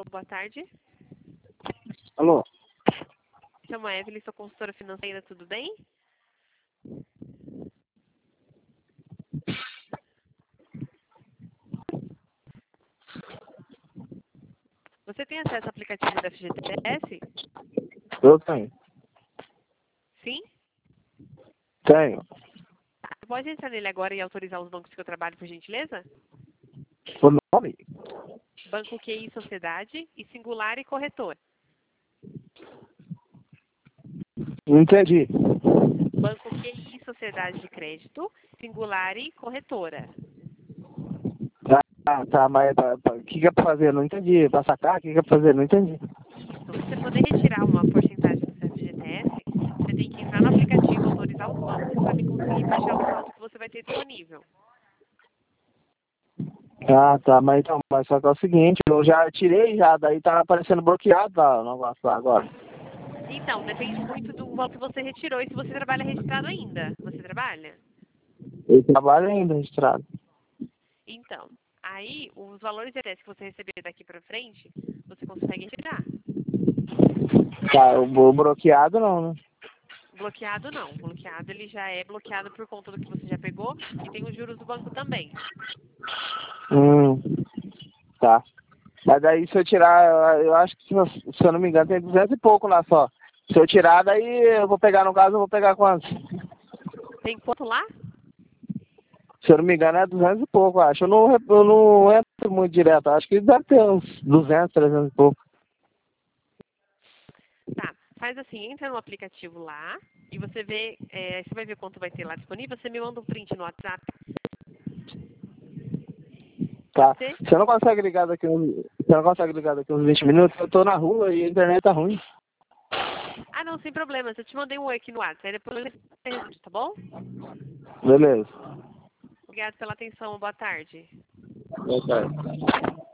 Boa tarde. Alô? Chamo a Evelyn, sou consultora financeira, tudo bem? Você tem acesso ao aplicativo da FGTS? Eu tenho. Sim? Tenho. Tá. Pode entrar nele agora e autorizar os bancos que eu trabalho, por gentileza? O nome? Banco QI Sociedade e Singular e Corretor. Não entendi. Banco QI Sociedade de Crédito, Singular e Corretora. Tá, mas o que é pra fazer? Não entendi. Pra sacar? O que é pra fazer? Não entendi. Isso. Para você poder retirar uma porcentagem do seu FGTS, você tem que entrar no aplicativo, autorizar os bancos para me conseguir fechar o saldo que você vai ter disponível. Tá, mas então, mas só que é o seguinte, eu já tirei já, daí tá aparecendo bloqueado lá, o negócio lá agora. Então, depende muito do valor que você retirou e se você trabalha registrado ainda. Você trabalha? Eu trabalho ainda registrado. Então, aí os valores de FGTS que você receber daqui para frente, você consegue retirar. Tá, o bloqueado não, né? Bloqueado não. Bloqueado ele já é bloqueado por conta do que você já pegou e tem os juros do banco também. Tá. Mas daí se eu tirar, eu acho que se eu não me engano tem 200 e pouco lá só. Se eu tirar, daí eu vou pegar, no caso, eu vou pegar quantos? Tem quanto lá? Se eu não me engano é 200 e pouco, acho. Eu não entro muito direto, acho que deve ter uns 200, 300 e pouco. Tá. Faz assim, entra no aplicativo lá e você vê, você vai ver quanto vai ter lá disponível, você me manda um print no WhatsApp. Tá. Pode ser? Você não consegue ligar daqui uns 20 minutos? Eu tô na rua e a internet tá ruim. Ah, não, sem problema. Eu te mandei um oi aqui no WhatsApp. Aí depois você responde, tá bom? Beleza. Obrigada pela atenção. Boa tarde. Boa tarde.